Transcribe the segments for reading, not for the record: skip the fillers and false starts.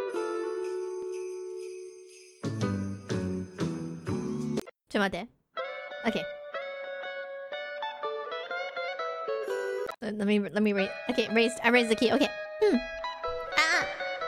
ちょっと待って。Okay. Let me raise. Okay, raised. I raised the key. Okay. Ah.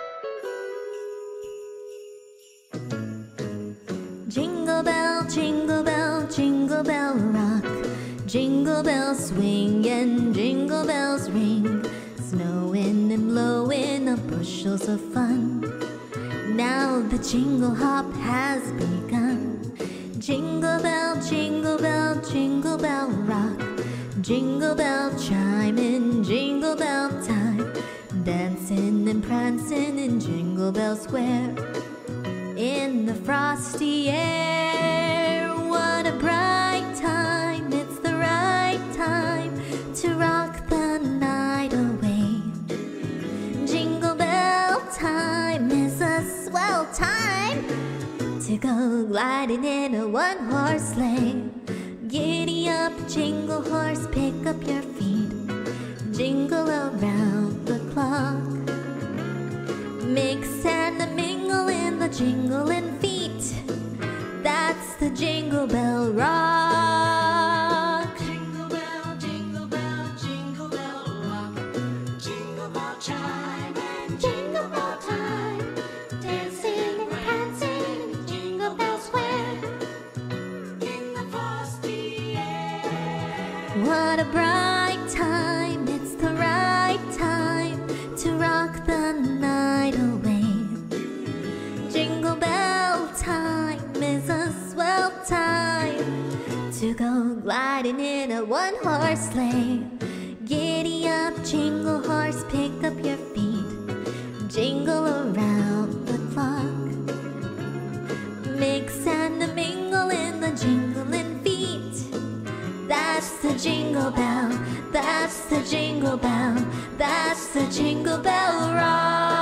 Jingle bell, jingle bell, jingle bell rock. Jingle bells swing and jingle bells ring. Snowing and blowing up bushels of fun. Now the jingle hop has begun. Jingle bell, jingle bell, jingle bell rock. Jingle bell chime in jingle bell time. Dancing and prancing in Jingle Bell Square. In the frosty air, what a bright time. It's the right time to rock the night away. Jingle bell time is a swell time to go gliding in a one-horse sleigh. Giddy up, jingle horse, pick up your feet. Jingle around the clock. Mix and mingle in the jingling feet. That's the Jingle Bell Rock. Jingle bell, jingle bell, jingle bell rock. Jingle bell chime and jingle bell time. Dancing and prancing in Jingle Bell Square. In the frosty air. What a bright time, it's the right time to rock the night away. Jingle bell time is a swell time to go gliding in a one-horse sleigh. Giddy up, jingle horse, pick up your feet. Jingle around the clock. Mix and mingle in the jingling feet. That's the Jingle Bell, that's the Jingle Bell, that's the Jingle Bell Rock.